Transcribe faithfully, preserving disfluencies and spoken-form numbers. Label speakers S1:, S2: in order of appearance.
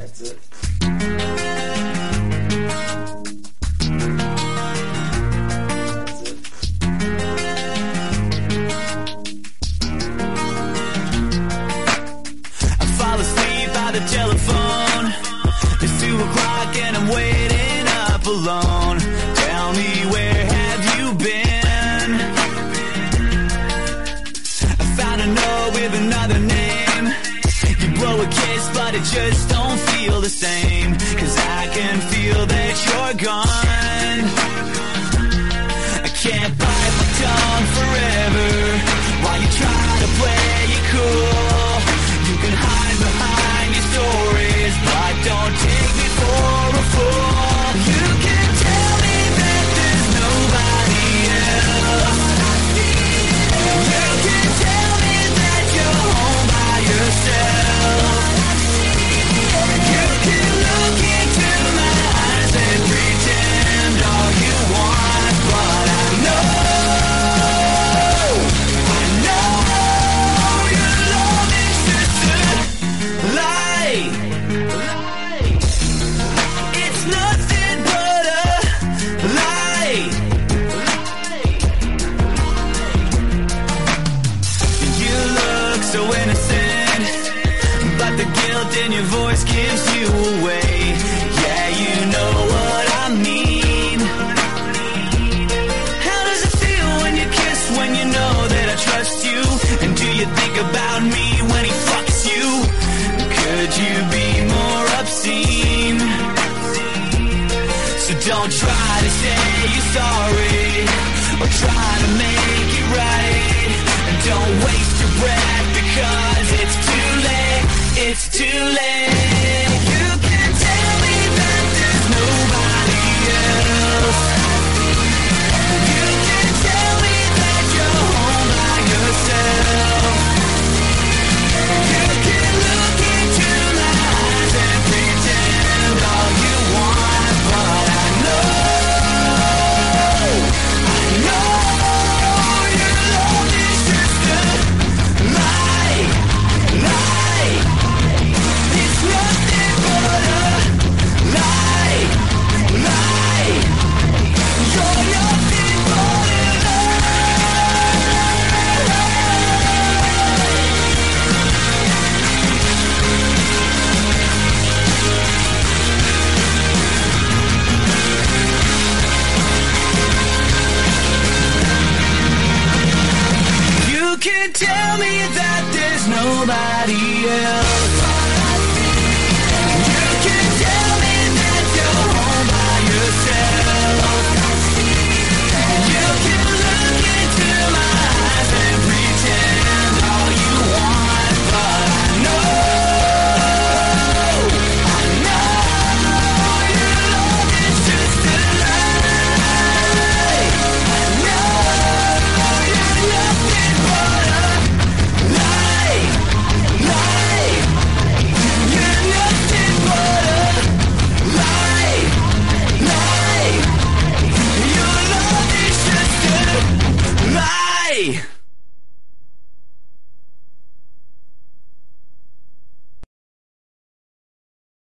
S1: That's it.
S2: The telephone, it's two o'clock and I'm waiting up alone. Tell me, where have you been? I found a note with another name. You blow a kiss but it just don't feel the same, 'cause I can feel that you're gone. I can't bite my tongue forever while you try to play it cool. You can hide behind your stories, but don't take me for a fool. You can tell me that there's nobody else. You can tell me that you're home by yourself. You can look into my eyes and pretend all you want, but I know, I know your love is just a lie. It's nothing but a lie. You look so innocent, but the guilt in your voice gives you away. Yeah, you know what I mean. How does it feel when you kiss, when you know that I trust you? And do you think about me when he fucks you? Could you be more obscene? So don't try to say you're sorry or try to make it right. And don't waste your breath, because it's too late, it's too late.